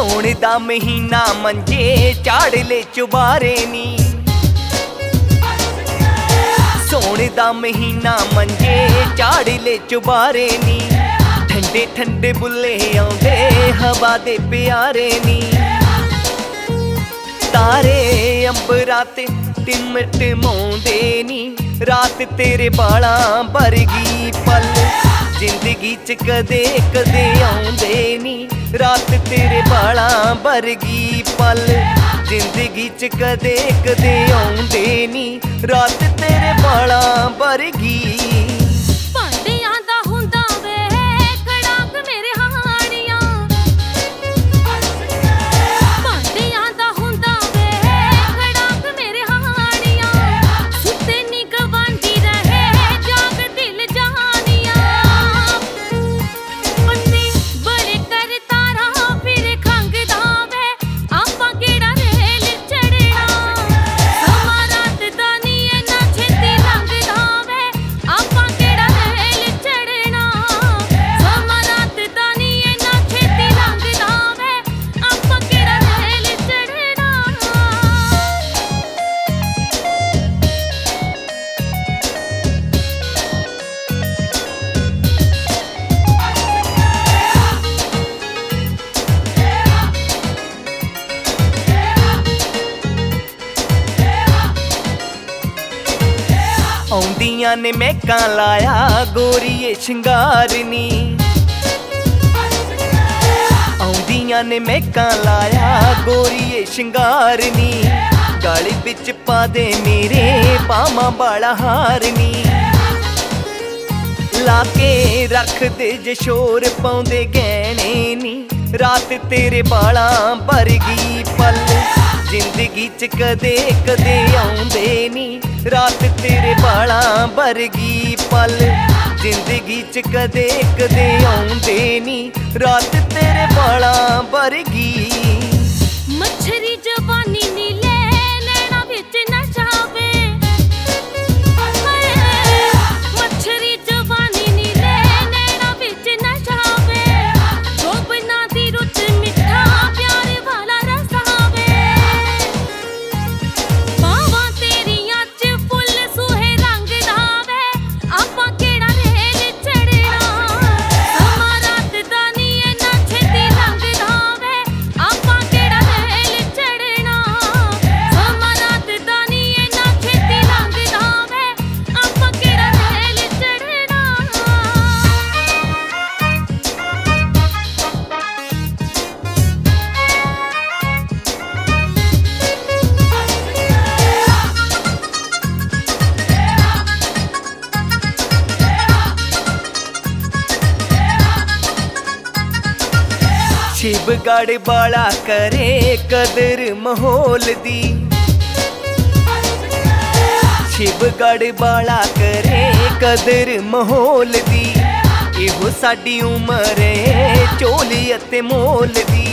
ਸੌਣ ਦਾ ਮਹੀਨਾ ਮੰਜੇ ਝਾੜ ਲੈ ਚੁਬਾਰੇ ਨੀ। ਸੌਣ ਦਾ ਮਹੀਨਾ ਮੰਜੇ ਝਾੜ ਲੈ ਚੁਬਾਰੇ ਨੀ। ਠੰਡੇ ਠੰਡੇ ਬੁੱਲੇ ਆਉਂਦੇ ਹਵਾ ਦੇ ਪਿਆਰੇ ਨੀ। ਤਾਰੇ ਅੰਬਰਾਂ ਤੇ ਟਿਮਟਿਮਾਉਂਦੇ ਨੀ। ਰਾਤ ਤੇਰੇ ਬਾਲਾਂ ਵਰਗੀ ਪਲ ਜ਼ਿੰਦਗੀ ਚ ਕਦੇ ਕਦੇ ਆਉਂਦੇ ਨੀ। ਰਾਤ ਤੇਰੇ ਬਾਲਾਂ ਵਰਗੀ ਪਲ ਜ਼ਿੰਦਗੀ ਚ ਕਦੇ ਕਦੇ ਆਉਂਦੇ ਨੀ। ਰਾਤ ਤੇਰੇ ਬਾਲਾਂ ਵਰਗੀ। ਭਾਂਡਿਆਂ ਦਾ ਹੁੰਦਾ ਵੇ ਕੜਾਕ ਮੇਰੇ ਹਾਣੀਆਂ। ਭਾਂਡਿਆਂ ਦਾ ਹੁੰਦਾ ਵੇ ਕੜਾਕ ਮੇਰੇ ਹਾਣੀਆਂ। ਸੁੱਤੇ ਨੀ ਗਵਾਂਢੀ ਰਹੇ ਜਾਗ ਦਿਲ ਜਹਾਨੀਆਂ। ਬੰਦੀ ਬੜੇ ਕਰ ਤਾਰਾ ਫਿਰ ਖੰਗਦਾ ਵੇ ਆਪਾਂ ਕਿਹੜਾ ਰੇਲ ਚੜਨਾ। ਸਮਾਂ ਰਾਤ ਦਾ ਨੀ ਇੰਨਾ ਛੇਤੀ ਲੰਘਦਾ ਵੇ ਆਪਾਂ ਕਿਹੜਾ ਰੇਲ ਚੜਨਾ। ਸਮਾਂ ਰਾਤ ਦਾ ਨੀ ਇੰਨਾ ਛੇਤੀ ਲੰਘਦਾ ਵੇ ਆਪਾਂ ਕਿਹੜਾ ਰੇਲ ਚੜਨਾ। ਆਉਂਦੀਆਂ ਨੇ ਮਹਿਕਾਂ ਲਾਇਆ ਗੋਰੀਏ ਸ਼ਿੰਗਾਰ ਨੀ। ਆਉਂਦੀਆਂ ਨੇ ਮਹਿਕਾਂ ਲਾਇਆ ਗੋਰੀਏ ਸ਼ਿੰਗਾਰ ਨੀ। ਗਲ ਵਿੱਚ ਪਾ ਦੇ ਮੇਰੇ ਪਾਵਾਂ ਵਾਲਾ ਹਾਰ ਨੀ। ਲਾ ਕੇ ਰੱਖਦੇ ਜੇ ਸ਼ੋਰ ਪਾਉਂਦੇ ਗਹਿਣੇ ਨੀ। ਰਾਤ ਤੇਰੇ ਬਾਲਾਂ ਵਰਗੀ ਪਲ ਜ਼ਿੰਦਗੀ ਚ ਕਦੇ ਕਦੇ ਆਉਂਦੇ ਨੀ। ਰਾਤ ਤੇਰੇ ਬਾਲਾਂ ਵਰਗੀ ਪਲ ਜ਼ਿੰਦਗੀ ਚ ਕਦੇ ਕਦੇ ਆਉਂਦੇ ਨੀ। ਰਾਤ ਤੇਰੇ ਬਾਲਾਂ ਵਰਗੀ। ਮੱਛਰੀ ਜਵਾਨੀ ਨੀਲੇ ਨੈਣਾ ਵਿੱਚ ਨਸ਼ਾ ਵੇ। ਮੱਛਰੀ ਜਵਾਨੀ ਨੀਲੇ ਨੈਣਾ ਵਿੱਚ ਨਸ਼ਾ ਵੇ। ਸੋਬਨਾ ਦੀ ਰੁੱਤ ਮਿੱਠਾ ਪਿਆਰ ਵਾਲਾ ਰਸਾ ਵੇ। ਬਾਹਾਂ ਤੇਰੀਆਂ ਚ ਫੁੱਲ ਸੂਹੇ ਰੰਗ ਦਾ ਵੇ ਆਪਾਂ ਕਿਹੜਾ ਰੇਲ ਚੜਨਾ। ਸਮਾਂ ਰਾਤ ਦਾ ਨੀ ਇੰਨਾ ਛੇਤੀ ਲੰਘਦਾ ਵੇ ਆਪਾਂ ਕਿਹੜਾ ਰੇਲ ਚੜਨਾ। ਸਮਾਂ ਰਾਤ ਦਾ ਨੀ ਇੰਨਾ ਛੇਤੀ ਲੰਘਦਾ ਵੇ ਆਪਾਂ ਕਿਹੜਾ ਰੇਲ ਚੜਨਾ। ਸ਼ਿਵਗੜ੍ਹ ਵਾਲਾ ਕਰੇ ਕਦਰ ਮਾਹੌਲ ਦੀ। ਸ਼ਿਵਗੜ੍ਹ ਵਾਲਾ ਕਰੇ ਕਦਰ ਮਾਹੌਲ ਦੀ। ਇਹੋ ਸਾਡੀ ਉਮਰ ਏ ਝੋਲ ਅਤੇ ਮੋਲ ਦੀ।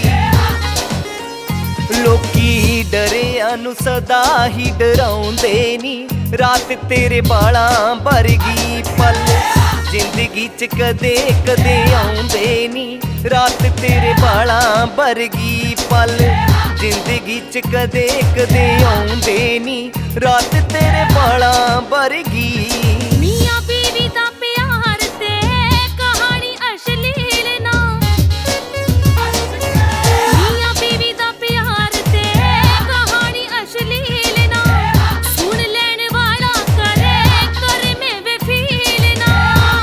ਲੋਕੀ ਡਰਿਆਂ ਨੂੰ ਸਦਾ ਹੀ ਡਰਾਉਂਦੇ ਨੀ। ਰਾਤ ਤੇਰੇ ਬਾਲਾਂ ਵਰਗੀ ਪਲ ਜ਼ਿੰਦਗੀ ਚ ਕਦੇ ਕਦੇ ਆਉਂਦੇ ਨੀ। ਰਾਤ ਤੇਰੇ ਬਾਲਾਂ ਵਰਗੀ ਪਲ ਜ਼ਿੰਦਗੀ ਚ ਕਦੇ ਕਦੇ ਆਉਂਦੇ ਨੀ। ਰਾਤ ਤੇਰੇ ਬਾਲਾਂ ਵਰਗੀ। ਮੀਆਂ ਬੀਵੀ ਦਾ ਪਿਆਰ ਤੇ ਕਹਾਣੀ ਅਸ਼ਲੀਲ ਨਾ। ਮੀਆਂ ਬੀਵੀ ਦਾ ਪਿਆਰ ਤੇ ਕਹਾਣੀ ਅਸ਼ਲੀਲ ਨਾ। ਸੁਣ ਲੈਣ ਵਾਲਾ ਕਰੇ ਮੇਵੇ ਫੀਲ ਨਾ।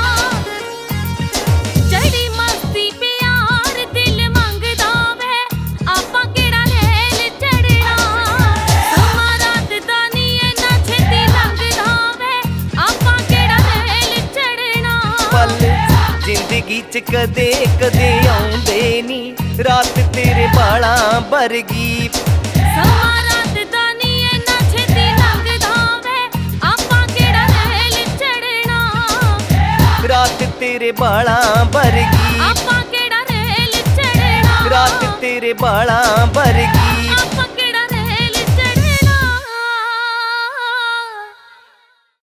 ਚੜੀ ਮਸਤੀ ਪਿਆਰ ਦਿਲ ਮੰਗਦਾ ਵੇ ਆਪਾਂ ਕਿਹੜਾ ਰੇਲ ਚੜਨਾ। ਸਮਾਂ ਰਾਤ ਦਾ ਨੀ ਇੰਨਾ ਛੇਤੀ ਲੰਘਦਾ ਵੇ ਆਪਾਂ ਕਿਹੜਾ ਰੇਲ ਚੜਨਾ। ਪਲ ਜ਼ਿੰਦਗੀ ਚ ਕਦੇ ਕਦੇ ਆਉਂਦੇ ਨੀ। ਰਾਤ ਤੇਰੇ ਬਾਲਾਂ ਵਰਗੀ। ਸਮਾਂ ਰਾਤ ਦਾ ਨੀ ਇੰਨਾ ਛੇਤੀ ਲੰਘਦਾ ਵੇ ਆਪਾਂ ਕਿਹੜਾ ਰੇਲ ਚੜਨਾ। ਰਾਤ ਤੇਰੇ ਬਾਲਾਂ ਵਰਗੀ। ਆਪਾਂ ਕਿਹੜਾ ਰੇਲ ਚੜਨਾ। ਰਾਤ ਤੇਰੇ ਬਾਲਾਂ ਵਰਗੀ।